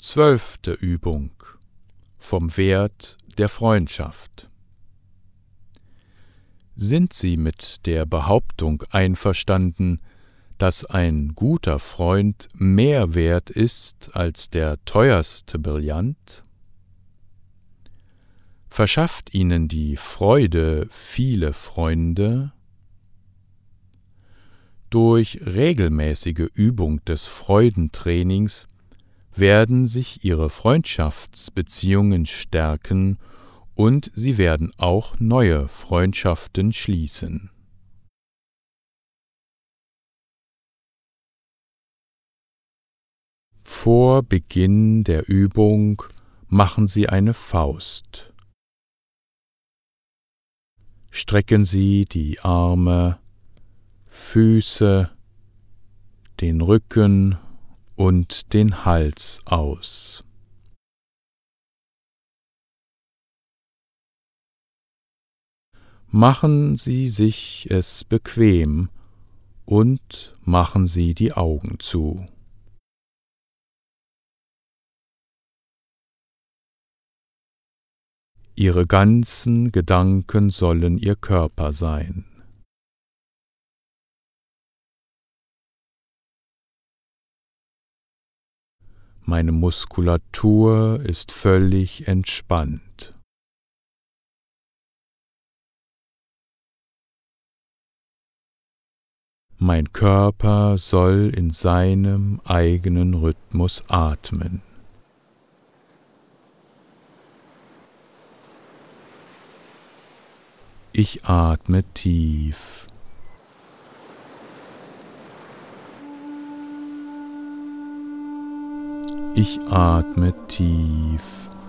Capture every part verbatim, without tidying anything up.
Zwölfte Übung vom Wert der Freundschaft. Sind Sie mit der Behauptung einverstanden, dass ein guter Freund mehr wert ist als der teuerste Brillant? Verschafft Ihnen die Freude viele Freunde? Durch regelmäßige Übung des Freudentrainings werden sich Ihre Freundschaftsbeziehungen stärken und Sie werden auch neue Freundschaften schließen. Vor Beginn der Übung machen Sie eine Faust. Strecken Sie die Arme, Füße, den Rücken und den Hals aus. Machen Sie sich es bequem und machen Sie die Augen zu. Ihre ganzen Gedanken sollen Ihr Körper sein. Meine Muskulatur ist völlig entspannt. Mein Körper soll in seinem eigenen Rhythmus atmen. Ich atme tief. Ich atme tief.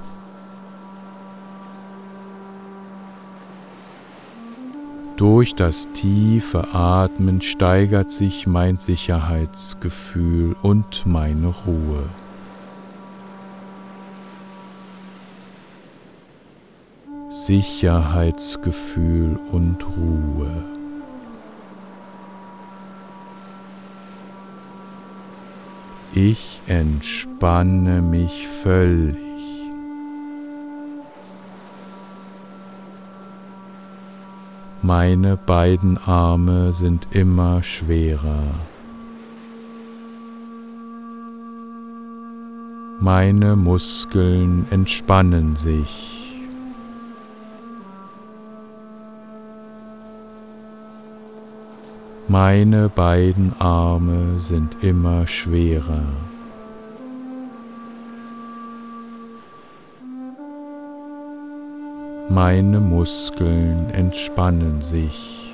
Durch das tiefe Atmen steigert sich mein Sicherheitsgefühl und meine Ruhe. Sicherheitsgefühl und Ruhe. Ich entspanne mich völlig. Meine beiden Arme sind immer schwerer. Meine Muskeln entspannen sich. Meine beiden Arme sind immer schwerer. Meine Muskeln entspannen sich.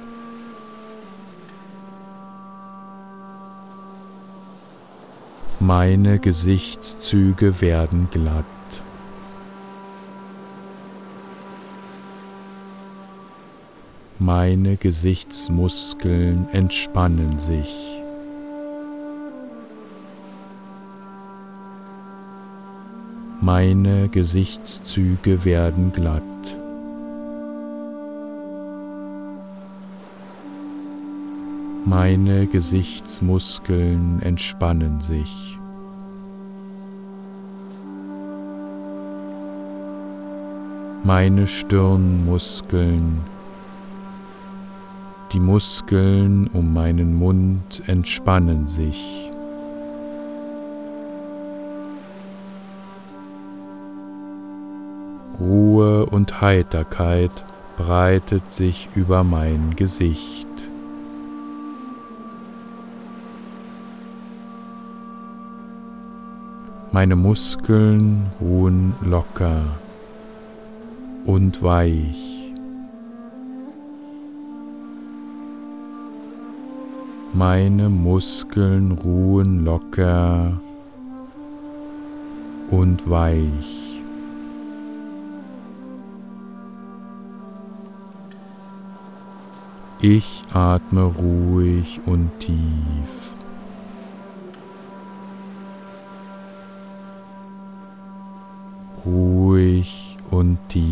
Meine Gesichtszüge werden glatt. Meine Gesichtsmuskeln entspannen sich. Meine Gesichtszüge werden glatt. Meine Gesichtsmuskeln entspannen sich. Meine Stirnmuskeln, die Muskeln um meinen Mund entspannen sich. Ruhe und Heiterkeit breitet sich über mein Gesicht. Meine Muskeln ruhen locker und weich. Meine Muskeln ruhen locker und weich. Ich atme ruhig und tief. Ruhig und tief.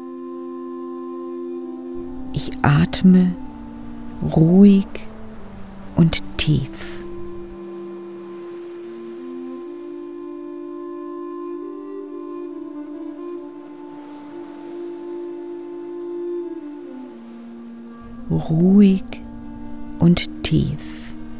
Ich atme ruhig und tief. Ruhig und tief.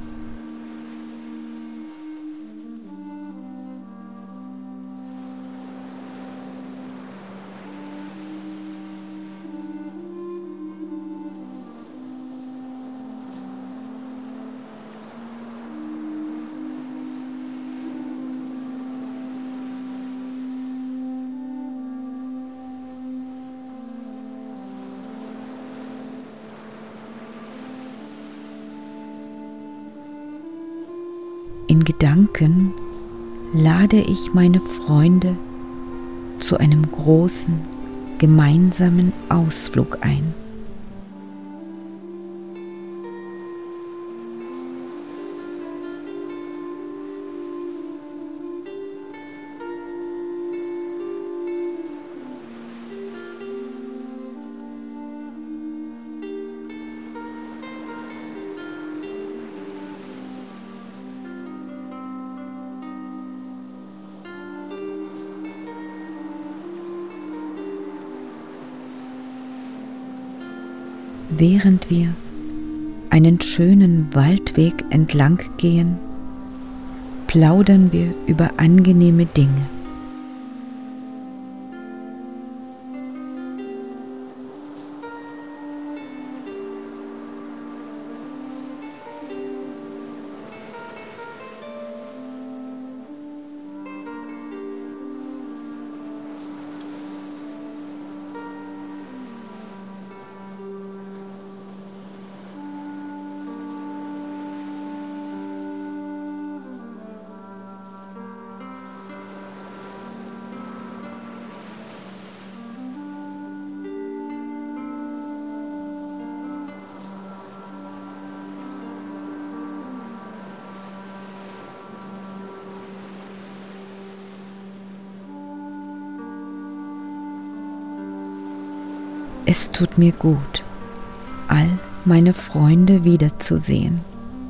In Gedanken lade ich meine Freunde zu einem großen, gemeinsamen Ausflug ein. Während wir einen schönen Waldweg entlang gehen, plaudern wir über angenehme Dinge. Es tut mir gut, all meine Freunde wiederzusehen.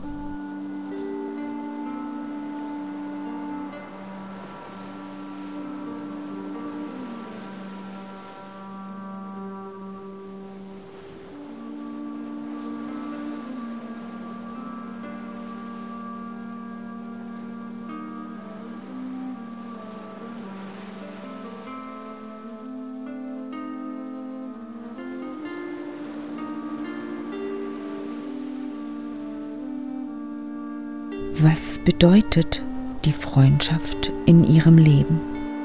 Was bedeutet die Freundschaft in Ihrem Leben?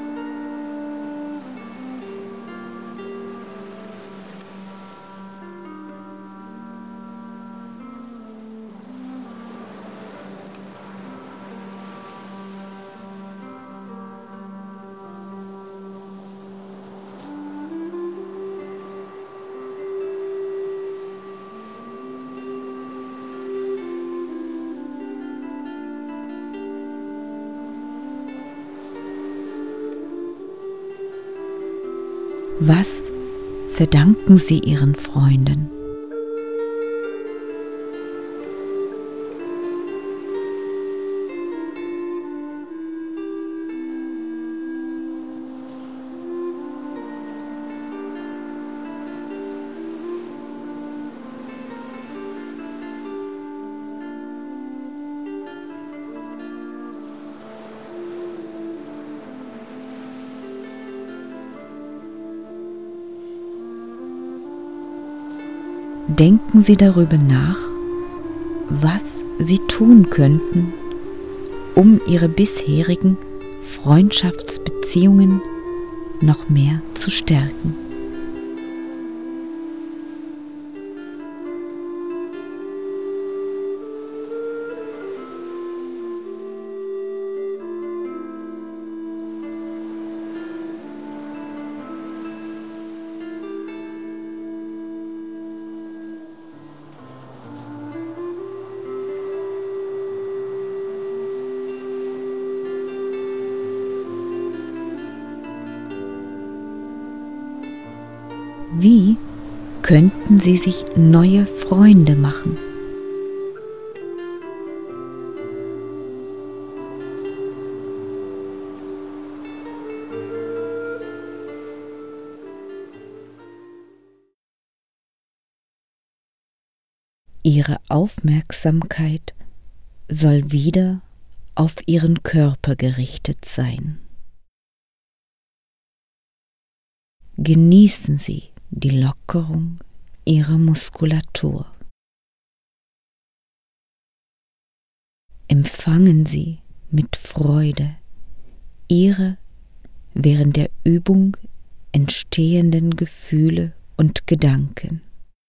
Was verdanken Sie Ihren Freunden? Denken Sie darüber nach, was Sie tun könnten, um Ihre bisherigen Freundschaftsbeziehungen noch mehr zu stärken. Wie könnten Sie sich neue Freunde machen? Ihre Aufmerksamkeit soll wieder auf Ihren Körper gerichtet sein. Genießen Sie die Lockerung Ihrer Muskulatur. Empfangen Sie mit Freude Ihre während der Übung entstehenden Gefühle und Gedanken.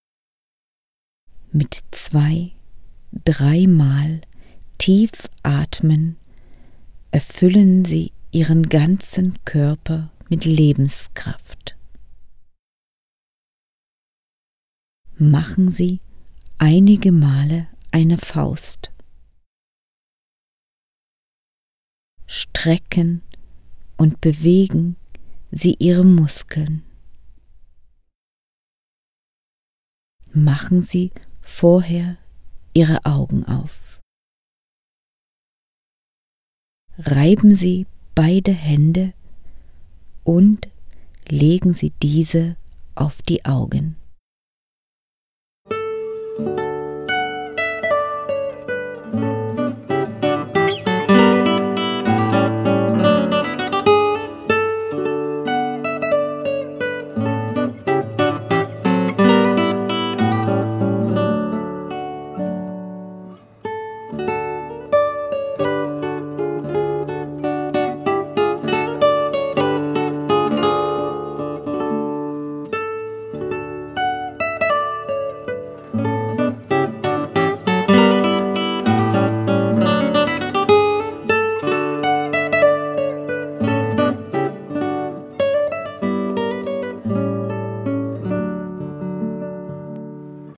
Mit zwei, dreimal tief atmen erfüllen Sie Ihren ganzen Körper mit Lebenskraft. Machen Sie einige Male eine Faust. Strecken und bewegen Sie Ihre Muskeln. Machen Sie vorher Ihre Augen auf. Reiben Sie beide Hände und legen Sie diese auf die Augen.